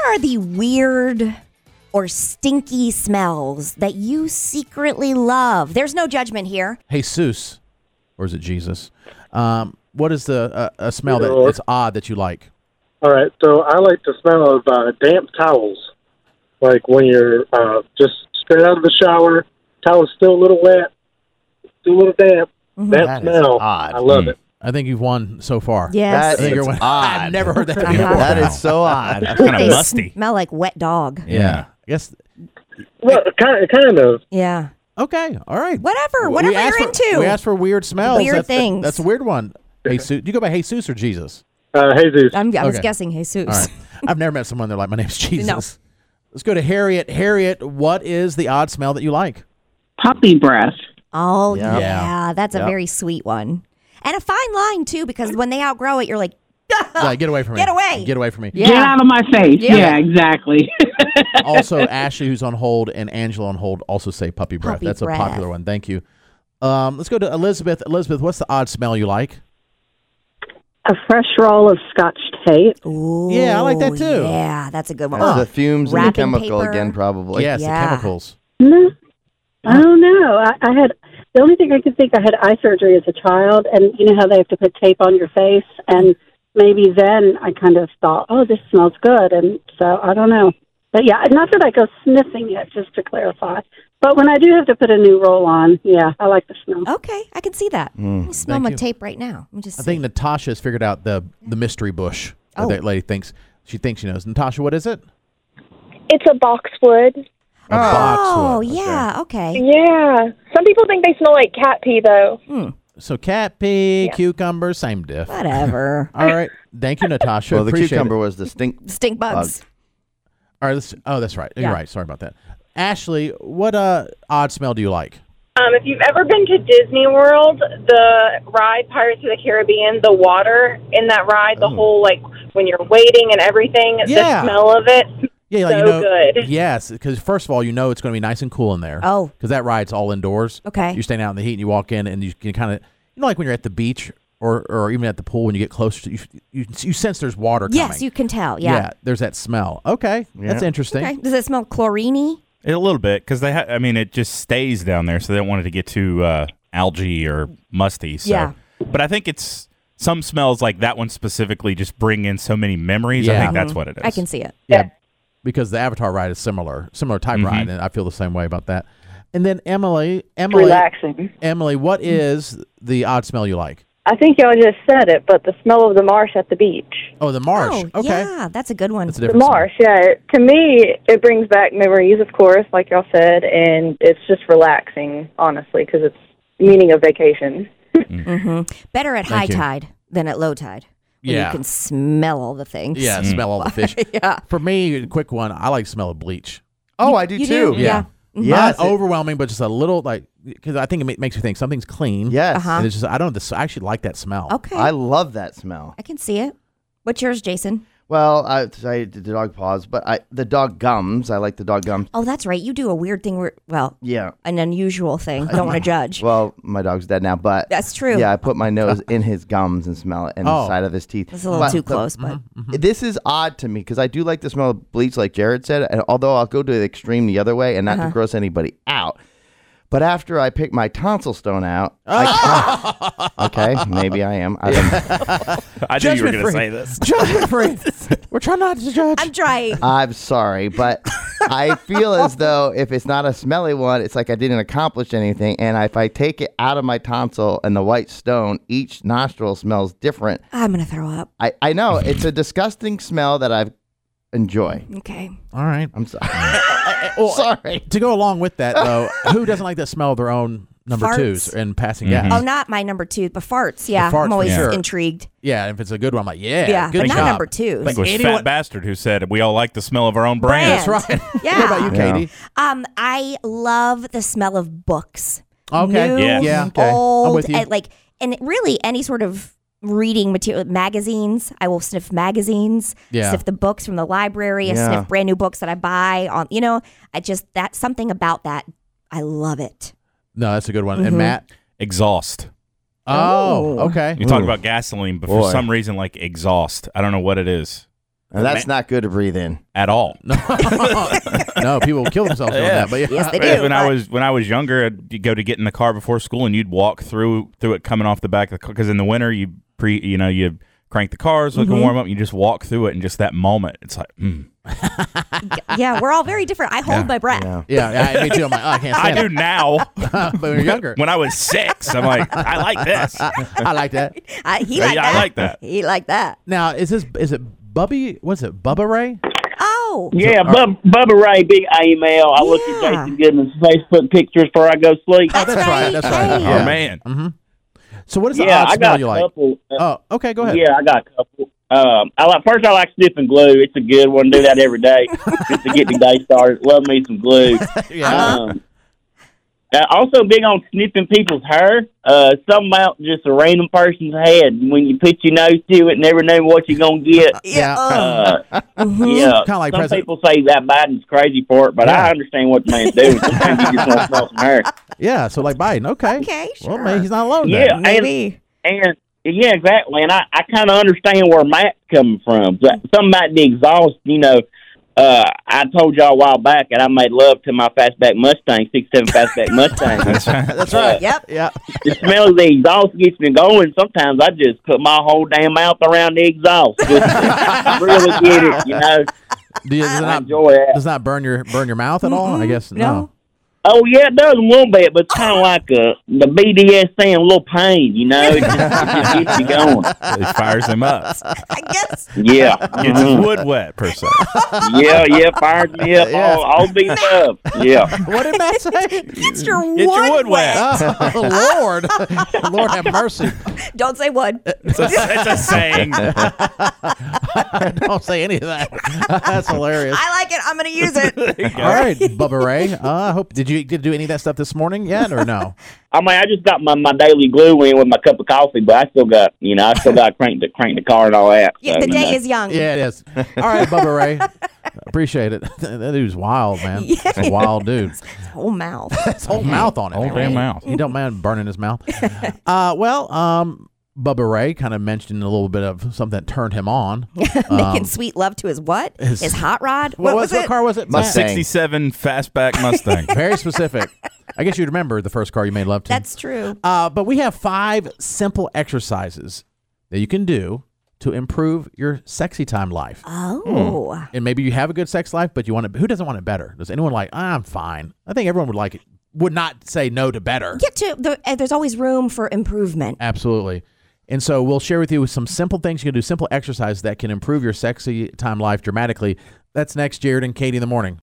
are the weird or stinky smells that you secretly love? There's no judgment here. Jesus, or is it Jesus? What is the a smell that it's odd that you like? All right, so I like the smell of damp towels. Like when you're just straight out of the shower, towel's still a little wet, still a little damp. Mm-hmm. That smell, odd. I love it. I think you've won so far. Yes. That is odd. I've never heard that before. That is so odd. That's kind of They musty. smell like wet dog. Yeah. I guess. Well, kind of. Yeah. Okay. All right. Whatever We you're asked into. We asked for weird smells. Weird things. That's a weird one. Jesus. Do you go by Jesus or Jesus? Jesus. I was Okay. guessing Jesus. All right. I've never met someone they're like, my name's Jesus. No. Let's go to Harriet. Harriet, what is the odd smell that you like? Puppy breath. Oh, Yeah. yeah. That's a Yep. very sweet one. And a fine line, too, because when they outgrow it, you're like, Yeah, get away from me. Get away. Get away from me. Yeah. Get out of my face. Yeah. Yeah, exactly. Also, Ashley, who's on hold, and Angela on hold also say puppy breath. Puppy That's breath. a popular one. Thank you. Let's go to Elizabeth. Elizabeth, what's the odd smell you like? A fresh roll of Scotch tape. ooh. Yeah, I like that, too. Yeah, that's a good one. That's the fumes and the Wrapping chemical paper. again, probably. Yes, Yeah. the chemicals. No, I don't know. I had the only thing I could think. I had eye surgery as a child, and you know how they have to put tape on your face, and maybe then I kind of thought, oh, this smells good, and so I don't know. But yeah, not that I go sniffing it, just to clarify. But when I do have to put a new roll on, yeah, I like the smell. Okay, I can see that. I smell Thank my you. tape right now. Let me just I see. think Natasha has figured out the mystery bush that Oh. that lady thinks. She thinks she knows. Natasha, what is it? It's a boxwood. A boxwood. yeah, okay. Yeah. Some people think they smell like cat pee, though. So cat pee, cucumber, same diff. Whatever. All right. Thank you, Natasha. Well, the Appreciate cucumber it. was the stink. Stink bugs. All right. That's right. Yeah. You're right. Sorry about that. Ashley, what odd smell do you like? If you've ever been to Disney World, the ride Pirates of the Caribbean, the water in that ride, the whole, like, when you're waiting and everything, Yeah. the smell of it, Yeah, like, so good. Yes, because first of all, you know it's going to be nice and cool in there. Oh. Because that ride's all indoors. Okay. You're staying out in the heat and you walk in and you can kind of, like when you're at the beach or even at the pool when you get closer, you sense there's water coming. Yes, you can tell. Yeah. There's that smell. Okay. That's interesting. Okay. Does it smell chlorine-y? A little bit, because it just stays down there, so they don't want it to get too algae or musty. So. Yeah. But I think it's some smells like that one specifically just bring in so many memories. I Yeah. think that's what it is. I can see it. Yeah. Because the Avatar ride is similar type ride, and I feel the same way about that. And then Emily, Relaxing. Emily, what is the odd smell you like? I think y'all just said it, but the smell of the marsh at the beach. Oh, the marsh. Oh, Okay. yeah, that's a good one. That's a The different smell. marsh, yeah. To me, it brings back memories, of course, like y'all said, and it's just relaxing, honestly, because it's meaning of vacation. Better at high Thank you. tide than at low tide. When Yeah. You can smell all the things. Yeah, smell all the fish. Yeah. For me, a quick one, I like the smell of bleach. Oh, I do You too. do? Yeah. Yes. Not overwhelming, but just a little, like, because I think it makes you think something's clean. Yes. Uh-huh. And it's just, I don't know, I actually like that smell. Okay. I love that smell. I can see it. What's yours, Jason? Well, I did the dog paws, but the dog gums. I like the dog gums. Oh, that's right. You do a weird thing Yeah. an unusual thing. Don't want to judge. Well, my dog's dead now, but That's true. Yeah, I put my nose in his gums and smell it, and the side of his teeth. That's a little too close, but This is odd to me because I do like the smell of bleach, like Jared said. And although I'll go to the extreme the other way, and not to gross anybody out. But after I pick my tonsil stone out, okay, maybe I am. I don't know. I knew you were going to Judgment-free. say this. Judgment free. We're trying not to judge. I'm trying. I'm sorry, but I feel as though if it's not a smelly one, it's like I didn't accomplish anything. And if I take it out of my tonsil and the white stone, each nostril smells different. I'm going to throw up. I know it's a disgusting smell that I enjoy. Okay. All right. I'm sorry. Well, sorry. To go along with that, though, who doesn't like the smell of their own number Farts. twos and passing gas? Oh, not my number two, but farts. Yeah. farts, I'm always for sure. intrigued. Yeah, if it's a good one, I'm like, yeah, Yeah, good but job. not number two. I think it was Anyone- Fat Bastard who said we all like the smell of our own brand. Brand. That's right. Yeah. What about you, Yeah. Katie? I love the smell of books. Okay. New, Yeah. Okay. I'm old, with you. and really any sort of reading material, magazines. I will sniff magazines, Yeah. sniff the books from the library, I Yeah. sniff brand new books that I buy on, that's something about that. I love it. No, that's a good one. And Matt? Exhaust. Oh, okay. You talk about gasoline, but for Boy. some reason, like exhaust. I don't know what it is. And that's not good to breathe in at all. No, people will kill themselves doing that. But yeah. Yes, they do. When I was younger, I'd go to get in the car before school, and you'd walk through it coming off the back of the car. Because in the winter, you crank the cars, so it can warm up. And you just walk through it, and just that moment, it's like, Yeah, we're all very different. I hold my breath. Yeah, me too. I'm like, I can't stand I do it. now. But when you're younger. When I was 6, I'm like, I like this. I like that. I like that. He like that. Now, is it Bubby? What's it? Bubba Ray? Oh. Yeah, Bubba Ray, big AML. I look at Jason Goodman's Facebook pictures before I go to sleep. That's right. That's right. Oh, man. Mm-hmm. So what is the odd smell you like? Oh, okay, go ahead. Yeah, I got a couple. I like sniffing glue. It's a good one. Do that every day just to get the day started. Love me some glue. Also big on sniffing people's hair. Something about just a random person's head. When you put your nose to it, never know what you're gonna get. Yeah. Yeah. Kind of like some people say that Biden's crazy for it, but I understand what the man's doing. Sometimes you just want to smell some hair. Yeah. So like Biden. Okay. Okay. Sure. Well, maybe he's not alone. Yeah. Then. Maybe. And yeah, exactly. And I kind of understand where Matt's coming from. Something about the exhaust, I told y'all a while back that I made love to my fastback Mustang, 6.7 fastback Mustang. That's right. Yep. Yeah. The smell of the exhaust gets me going. Sometimes I just put my whole damn mouth around the exhaust. Just really get it, I enjoy it. Does not burn your mouth at all? I guess no. Oh, yeah, it does a little bit, but it's kind of like the BDSM, a little pain, It just gets you going. It fires him up. I guess. Yeah. Gets his wood wet, per se. Yeah, fires me up all beat up. Yeah. What did Matt say? Get your wood wet. Oh, Lord. Lord have mercy. Don't say wood. It's a saying. Don't say any of that. That's hilarious. I like it. I'm going to use it. All right, Bubba Ray. I hope did you do any of that stuff this morning yet or no? I mean, I just got my daily glue in with my cup of coffee, but I still got to crank the car and all that. Yeah, so, the day is young. Yeah, it is. All right, Bubba Ray. Appreciate it. That dude's wild, man. Yeah. That's a wild dude. His whole mouth. His whole mouth on it. Whole damn mouth. He don't mind burning his mouth. Bubba Ray kind of mentioned a little bit of something that turned him on. Making sweet love to his what? His hot rod? What car was it? My 67 fastback Mustang. Very specific. I guess you'd remember the first car you made love to. That's true. But we have 5 simple exercises that you can do to improve your sexy time life. Oh. And maybe you have a good sex life, but you want it. Who doesn't want it better? Does anyone like, I'm fine? I think everyone would like it. Would not say no to better. There's always room for improvement. Absolutely. And so we'll share with you some simple things you can do, simple exercises that can improve your sexy time life dramatically. That's next, Jared and Katie in the morning.